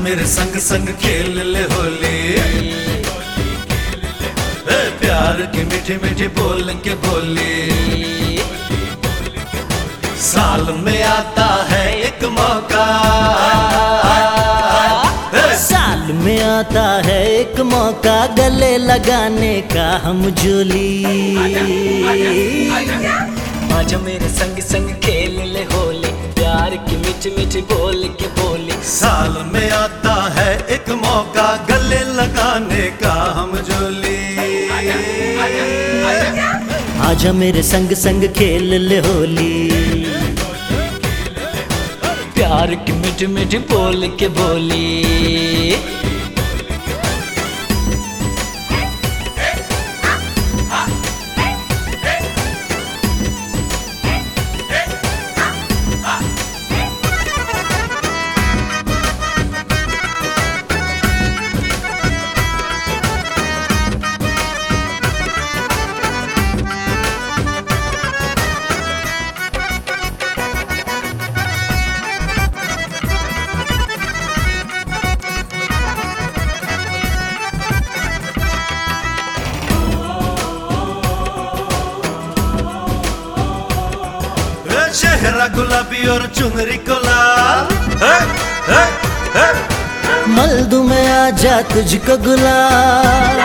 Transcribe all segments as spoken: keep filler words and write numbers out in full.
मेरे संग संग खेल ले होली। ए, प्यार की मीठी मीठी बोल के बोली। साल में आता है एक मौका, साल में आता है एक मौका, गले लगाने का हम जोली। आजा मेरे संग संग खेल ले होली, प्यार की मीठी मीठी बोल के बोली। साल में आता है एक मौका, गले लगाने का हम जोली। आजा मेरे संग संग खेल ले होली, प्यार की मीठी मीठी बोल के बोली। चेहरा गुलाबी और चुनरी को लाल, मल्दू में आजा तुझको गुलाल।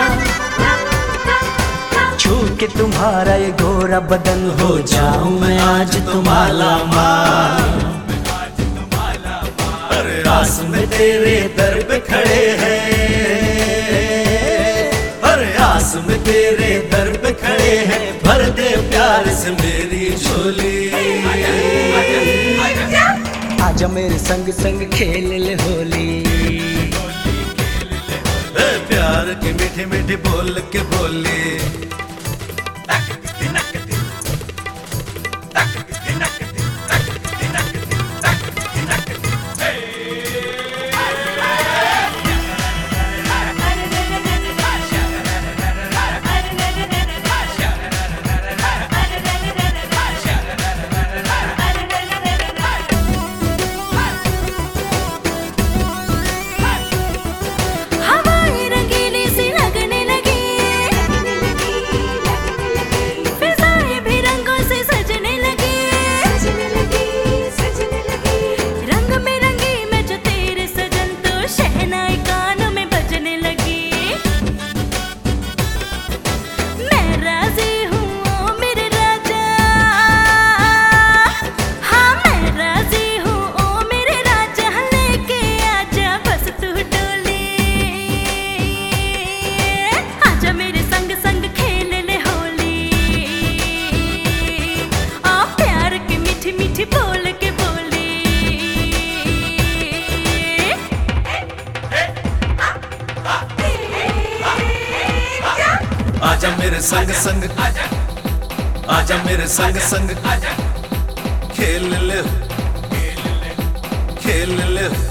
छू के तुम्हारा ये गोरा बदन हो जाऊं मैं आज तुम्हारा माल। अरे आस में तेरे दर पे खड़े हैं, अरे आस में तेरे दर पे खड़े हैं, भर दे प्यार से मेरी झोली। आजा मेरे संग संग खेल ले होली, प्यार की मीठी मीठी बोल के बोली। आजा मेरे संग संग, आजा मेरे संग संग खेल ले खेल ले।